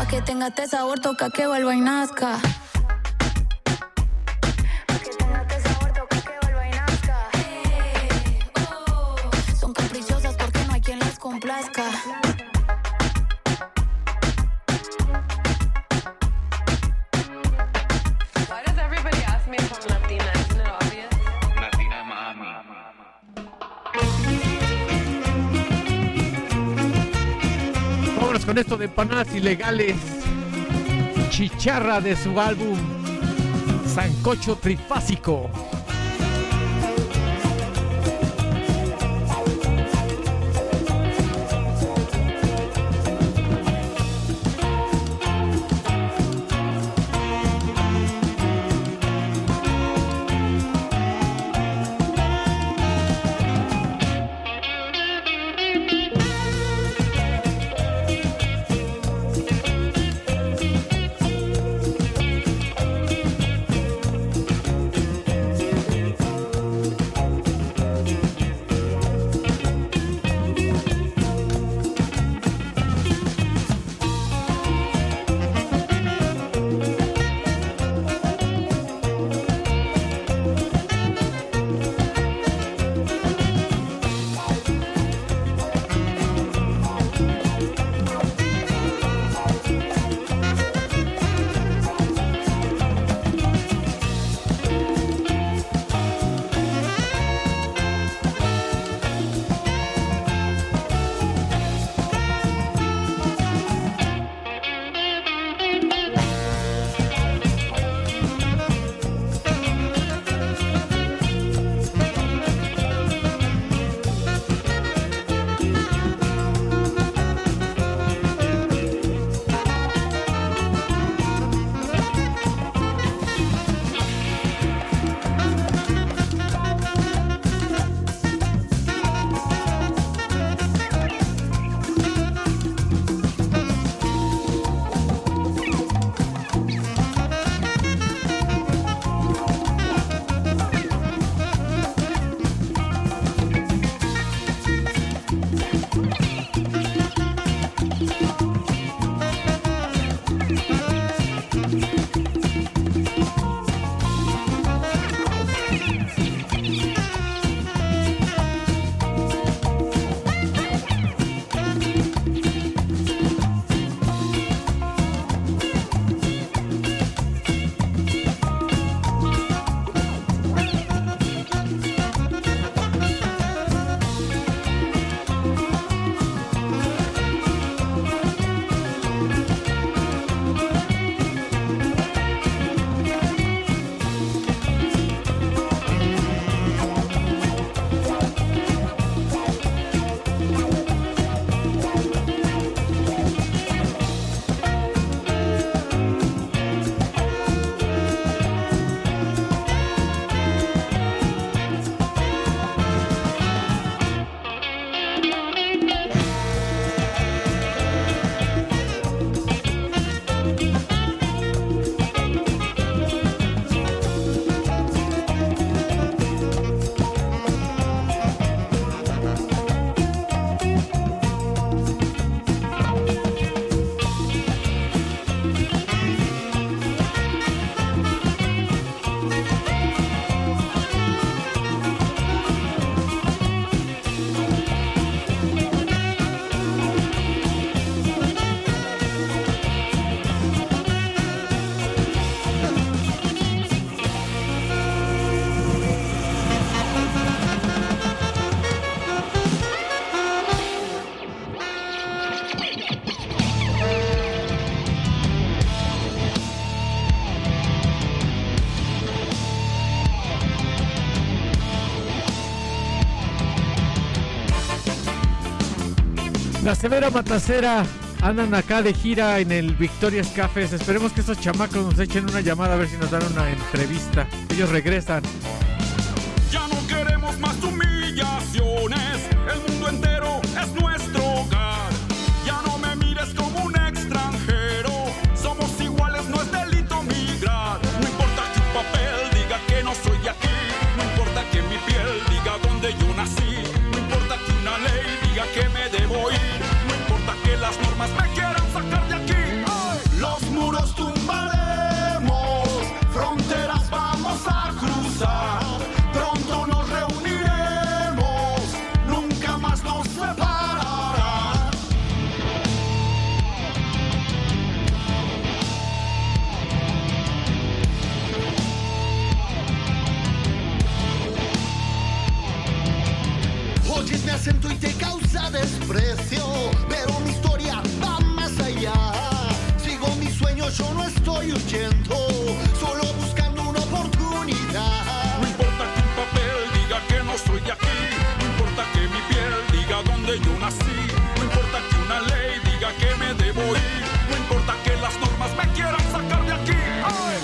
Pa' que tenga este sabor, toca que vuelva y nazca. Pa' que tenga este sabor, toca que vuelva y nazca. Son caprichosas porque no hay quien las complazca. Vámonos con esto de empanadas ilegales. Chicharra de su álbum Sancocho Trifásico. La Severa Matacera andan acá de gira en el Victoria's Cafés. Esperemos que estos chamacos nos echen una llamada a ver si nos dan una entrevista. Ellos regresan. Ya no queremos más humillaciones. El mundo entero es nuestro hogar. Ya no me mires como un extranjero. Somos iguales, no es delito migrar. No importa que un papel diga que no soy de aquí. No importa que mi piel diga dónde yo nací. No importa que una ley diga que me debo ir. No importa que las normas me quieran sacar de aquí. ¡Ay! yo no estoy huyendo, solo buscando una oportunidad. No importa que un papel diga que no soy de aquí, no importa que mi piel diga dónde yo nací, no importa que una ley diga que me debo ir, no importa que las normas me quieran sacar de aquí. ¡Ay!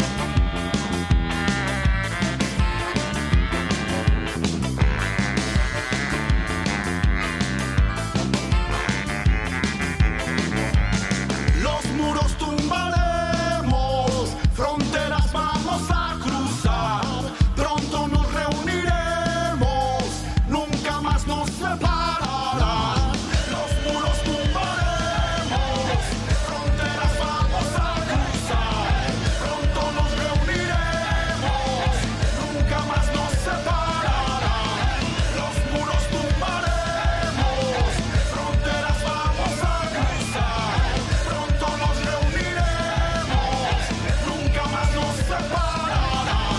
Los muros tumbaremos, fronteras vamos a cruzar, pronto nos reuniremos, nunca más nos separarán. Los muros tumbaremos, fronteras vamos a cruzar, pronto nos reuniremos, nunca más nos separarán. Los muros tumbaremos, fronteras vamos a cruzar, pronto nos reuniremos, nunca más nos separarán.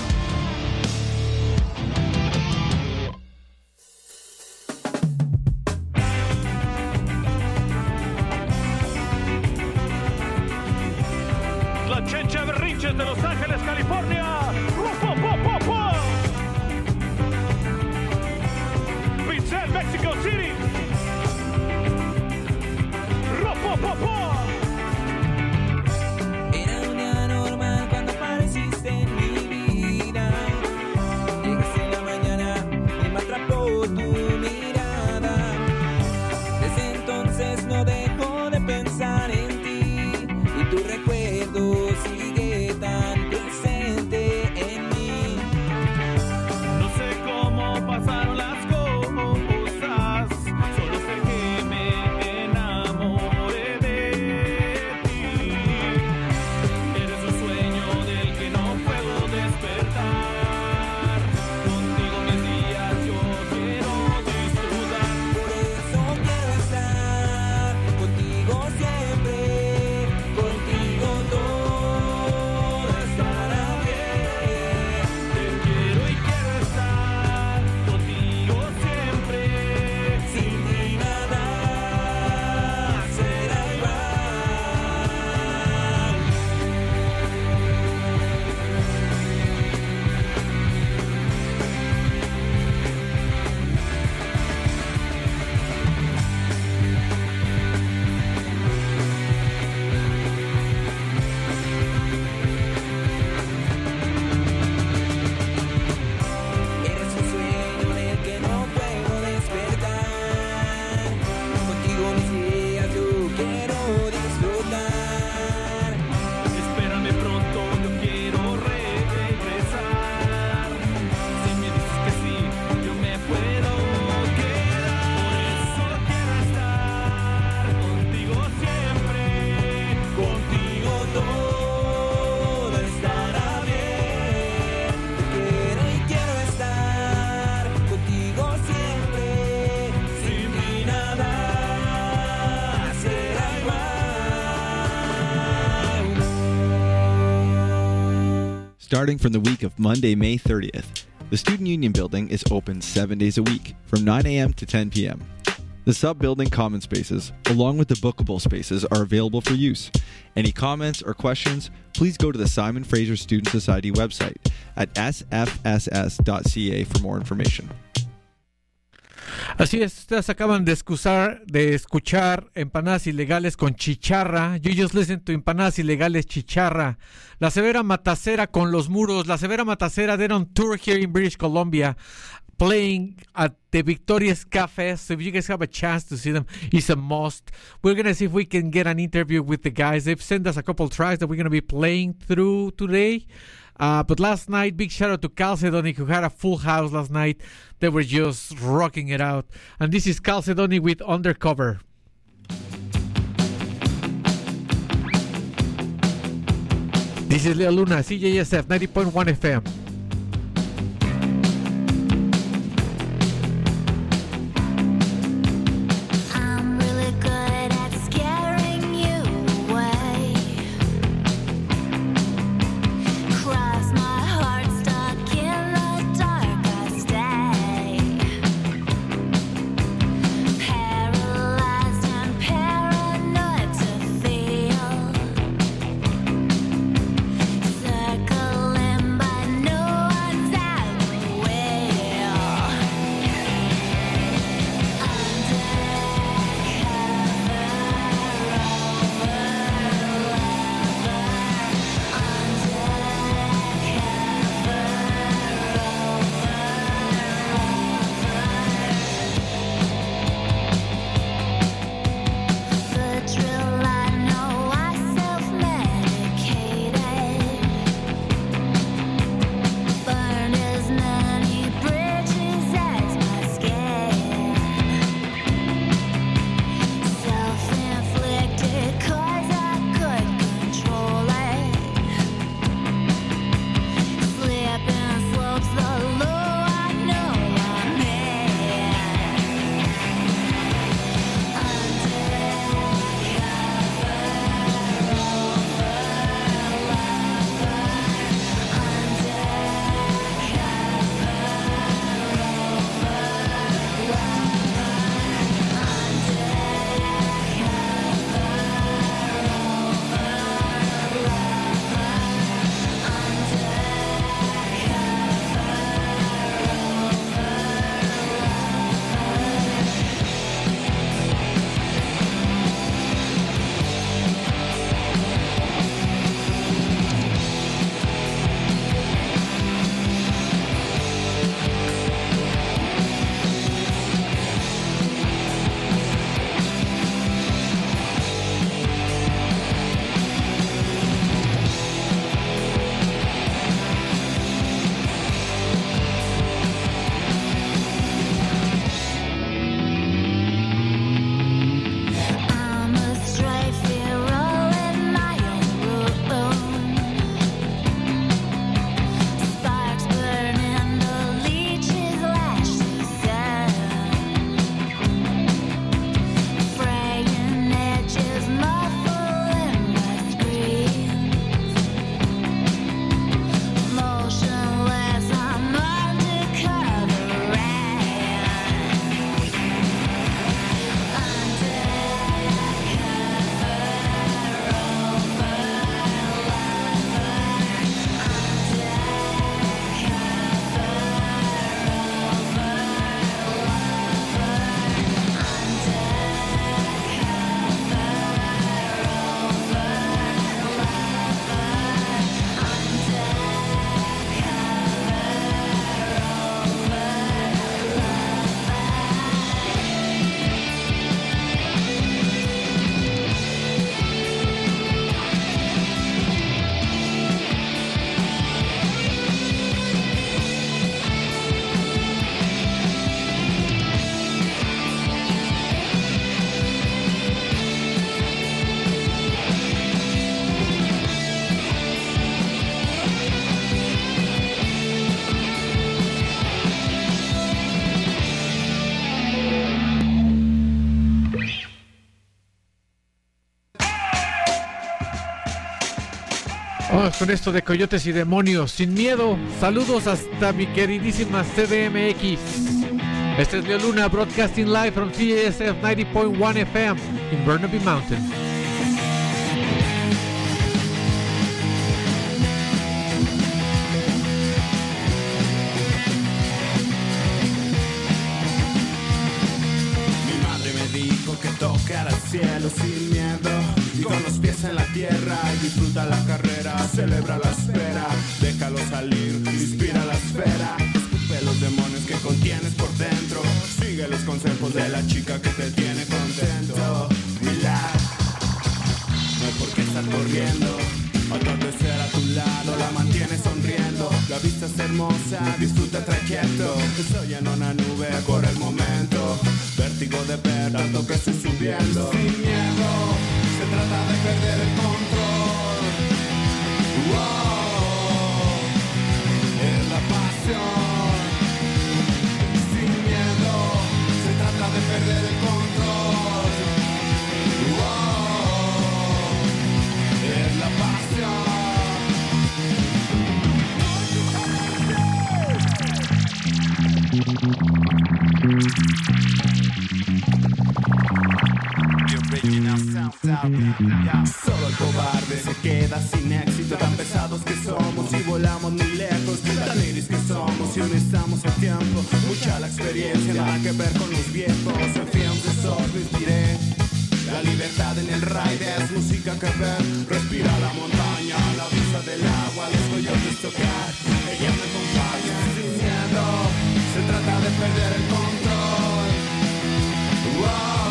La Chencha Berrinches de Los Ángeles, California. Pizza, Mexico City. Era un día normal cuando apareciste en mi vida. Llegaste en la mañana y me atrapó tu mirada. Desde entonces no dejo de pensar en ti y tu recuerdo sigue tan presente en mí. No sé cómo pasaron las cosas, solo sé que me enamoré de ti. Eres un sueño del que no puedo despertar. Contigo mis días yo quiero disfrutar. Por eso quiero estar contigo siempre, contigo todo estará bien. Te quiero y quiero estar contigo siempre. Sin ti nada será igual. Eres un sueño del que no puedo despertar. Contigo mis días yo quiero disfrutar. Espérame pronto, yo quiero regresar. Si me dices que sí, yo me puedo quedar. Por eso quiero estar contigo siempre. Contigo todo estará bien. Te quiero y quiero estar contigo siempre. Sin ti nada será igual. Starting from the week of Monday, May 30th, the Student Union Building is open 7 days a week, from 9 a.m. to 10 p.m. The sub-building common spaces, along with the bookable spaces, are available for use. Any comments or questions, please go to the Simon Fraser Student Society website at sfss.ca for more information. Así es, ustedes acaban de escuchar Empanadas Ilegales con Chicharra. You just listen to Empanadas Ilegales Chicharra. La Severa Matacera con Los Muros. La Severa Matacera, they're on tour here in British Columbia, playing at the Victoria's Cafe. So if you guys have a chance to see them, it's a must. We're going to see if we can get an interview with the guys. They've sent us a couple tracks that we're going to be playing through today. But last night, big shout out to Calcedony, who had a full house last night. They were just rocking it out. And this is Calcedony with Undercover. This is Leo Luna, CJSF 90.1 FM. I'm really good at scaring you away. Cross my heart, stuck in the dark, I stay. Paralyzed and paranoid to feel Vamos con esto de Coyotes y Demonios, sin miedo. Saludos hasta mi queridísima CDMX. Este es Leo Luna, broadcasting live from CSF 90.1 FM in Burnaby Mountain. Mi madre me dijo que tocara el cielo sin miedo y con los pies en la tierra, y disfruta la carrera, celebra la espera, déjalo salir, inspira la esfera, escupe los demonios que contienes por dentro, sigue los consejos de la chica que te tiene contento. Relax, no hay por qué estar corriendo, atardecer a tu lado, la mantienes sonriendo, la vista es hermosa, disfruta el trayecto, estoy en una nube, corre el momento, vértigo de ver, tanto que estoy subiendo, sin miedo, se trata de perder el control, wow, es la pasión, sin miedo, se trata de perder el control, wow, es la pasión. Solo el cobarde se queda sin éxito, tan pesados que somos y volamos muy lejos, tan iris que somos y aún estamos a tiempo, mucha la experiencia, nada que ver con los viejos, en films de sol respiré, la libertad en el ride es música que ver, respira la montaña, la vista del agua, los coyotes tocar, ella me acompaña sin miedo, se trata de perder el control, wow.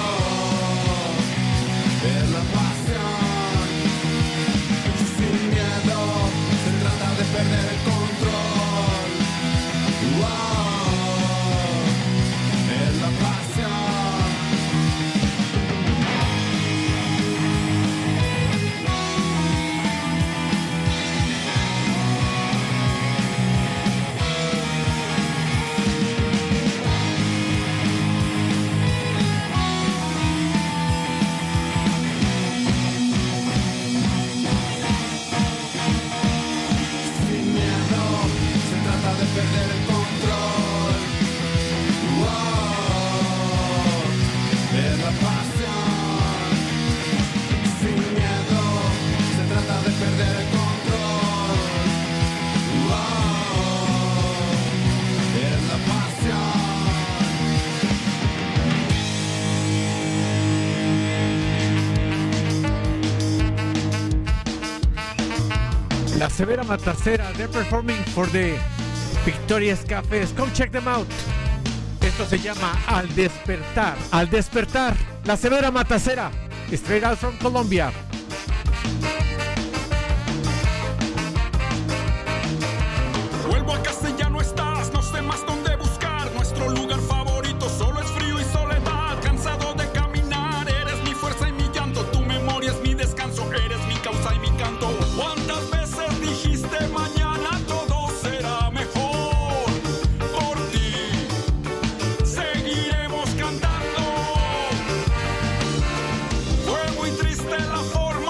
Es la pasión, sin miedo, se trata de perder el control, wow, es la pasión. Perder el control, wow, es la pasión, sin miedo, se trata de perder el control, wow, es la pasión. La Severa Matacera, they're performing for the Victoria's Cafés. Come check them out. Esto se llama Al Despertar. Al Despertar. La Severa Matacera. Straight out from Colombia. Vuelvo a casa y ya no estás, no sé más dónde buscar. Nuestro lugar favorito solo es frío y soledad. Cansado de caminar, eres mi fuerza y mi llanto. Tu memoria es mi descanso, eres mi causa y mi canto. ¿Cuántas veces dijiste mañana todo será mejor? Por ti seguiremos cantando. Fue muy triste la forma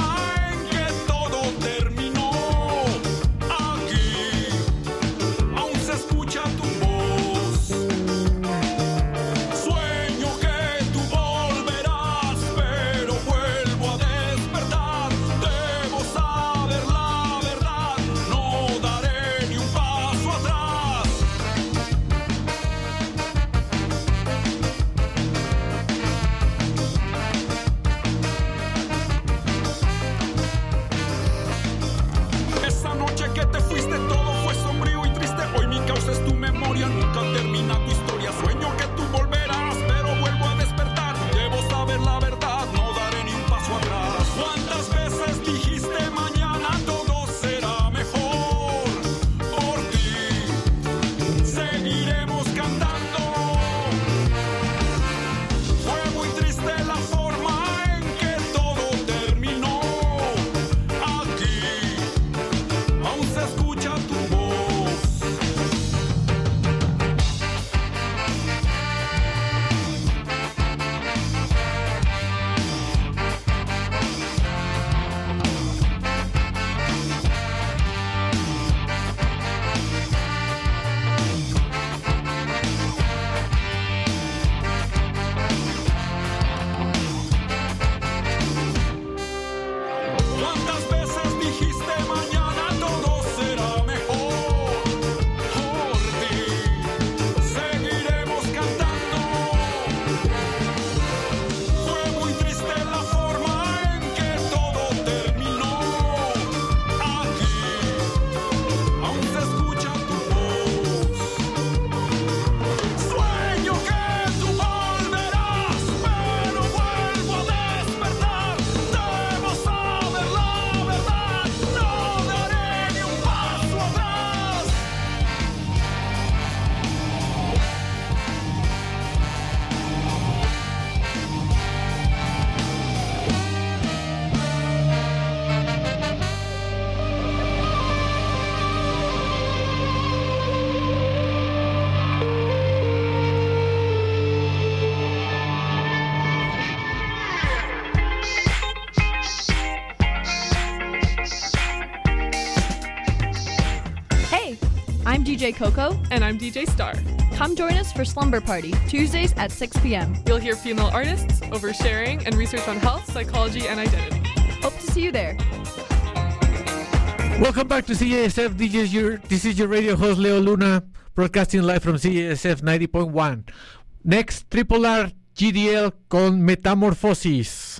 I'm DJ Coco. And I'm DJ Star. Come join us for Slumber Party, Tuesdays at 6 p.m. You'll hear female artists, oversharing, and research on health, psychology, and identity. Hope to see you there. Welcome back to CJSF. This is your radio host, Leo Luna, broadcasting live from CJSF 90.1. Next, Triple R GDL con Metamorfosis.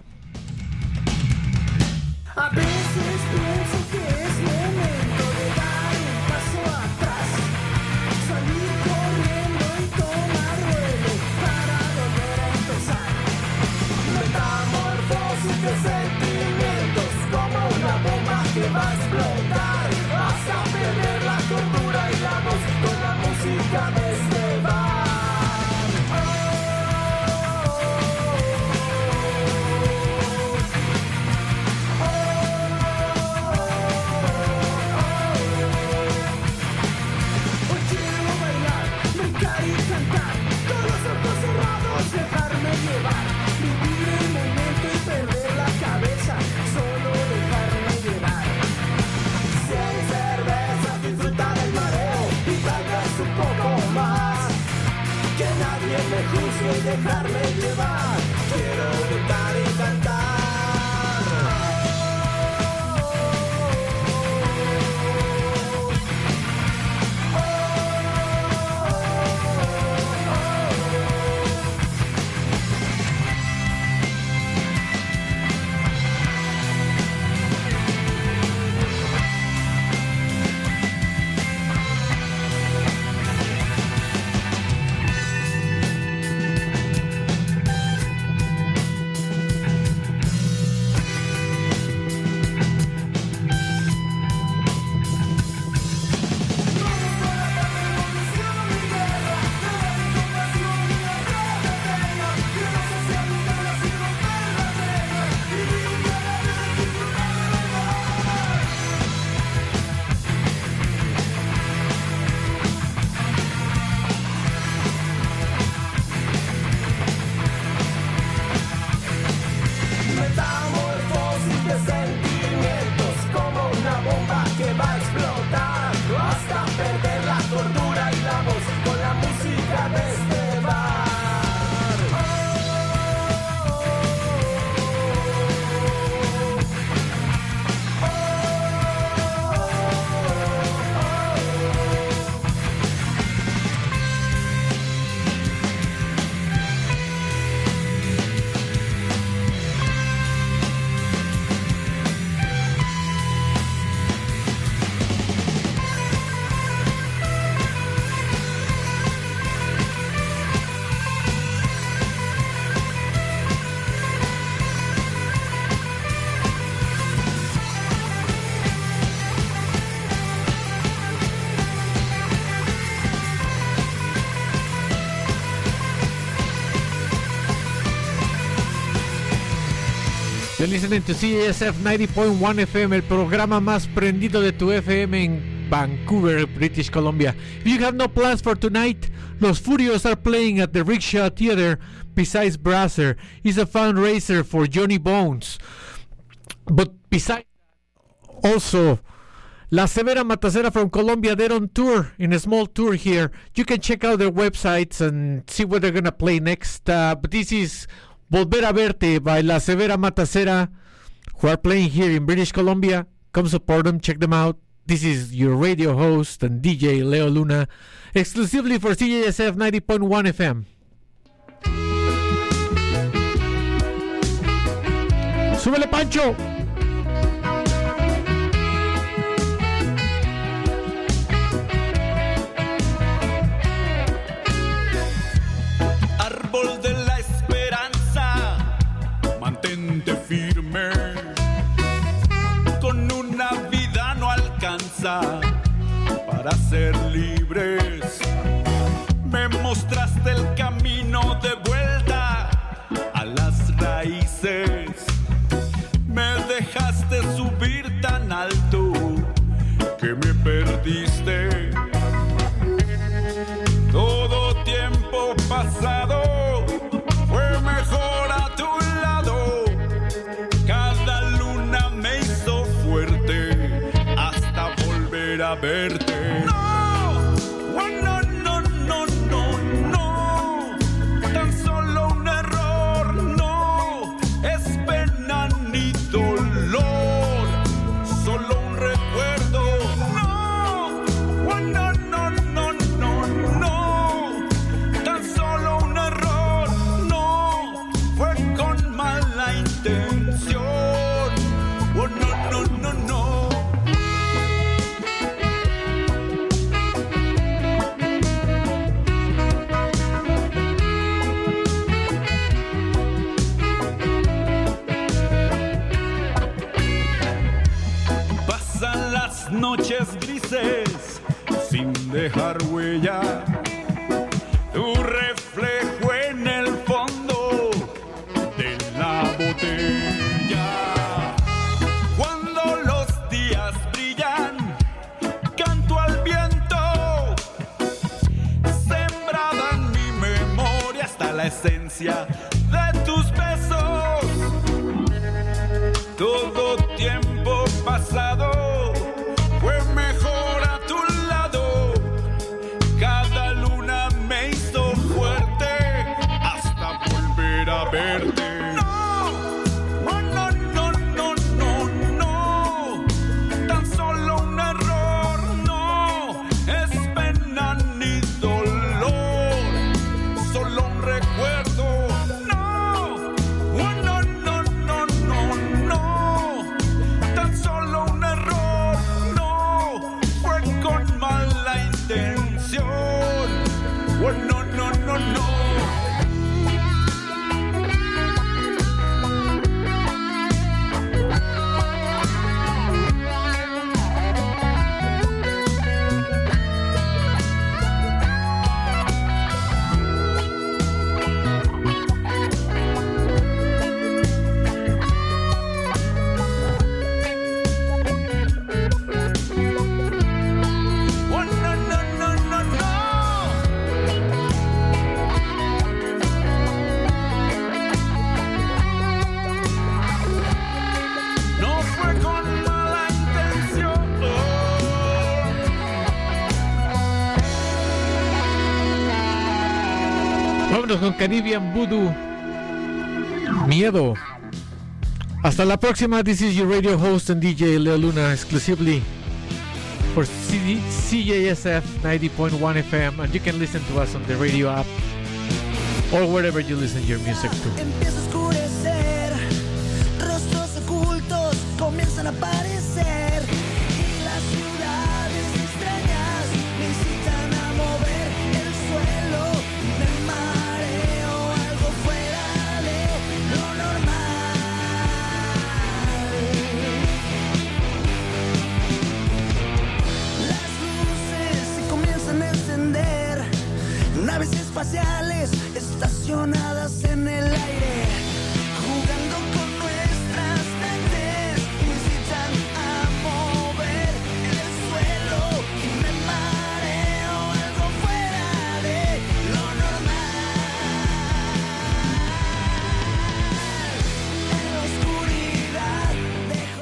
A veces pienso que es momento de dar un paso atrás, salir corriendo y tomar vuelo para volver a empezar. Metamorfosis de sentimientos como una bomba que va a explotar, hasta perder la cordura y la voz con la música de este bar. Dejarme llevar, vivir el momento y perder la cabeza, solo dejarme llevar. Si hay cerveza, disfrutar el mareo y tal vez un poco más. Que nadie me juzgue y dejarme llevar. Quiero gritar y cantar. You're listening to CJSF 90.1 FM, el programa más prendido de tu FM en Vancouver, British Columbia. If you have no plans for tonight, Los Furios are playing at the Rickshaw Theater besides Brasser. It's a fundraiser for Johnny Bones. But besides also, La Severa Matacera from Colombia, they're on tour, in a small tour here. You can check out their websites and see what they're going to play next. But this is Volver a Verte by La Severa Matacera, who are playing here in British Columbia. Come support them, check them out. This is your radio host and DJ Leo Luna, exclusively for CJSF 90.1 FM. ¡Súbele, Pancho! Árbol de la esperanza, mantente firme. Con una vida no alcanza para ser libres. Me mostraste el camino de vuelta a las raíces. Me dejaste subir tan alto que me perdiste. Todo tiempo pasado fue mejor a tu lado. Cada luna me hizo fuerte hasta volver a verte. ¡No! las noches grises sin dejar huella, tu reflejo en el fondo de la botella. Cuando los días brillan, canto al viento, sembrada en mi memoria está la esencia de tus besos. Todo tiempo pasado fue mejor a tu lado. Cada luna me hizo fuerte hasta volver a verte. No, no, no, no, no, no. Tan solo un error, no es pena ni dolor. Solo un recuerdo. No, no, no, no, no, no. Tan solo un error, no fue con mala intención. Oh, no, no, no, no. Oh, no, no, no, no, no. No fue con mala intención. Vámonos con Caribbean Voodoo. Miedo. Hasta la próxima. This is your radio host and DJ Leo Luna, exclusively for CJSF 90.1 FM, and you can listen to us on the radio app or wherever you listen your music to. Empieza a oscurecer, rostros ocultos comienzan a aparecer.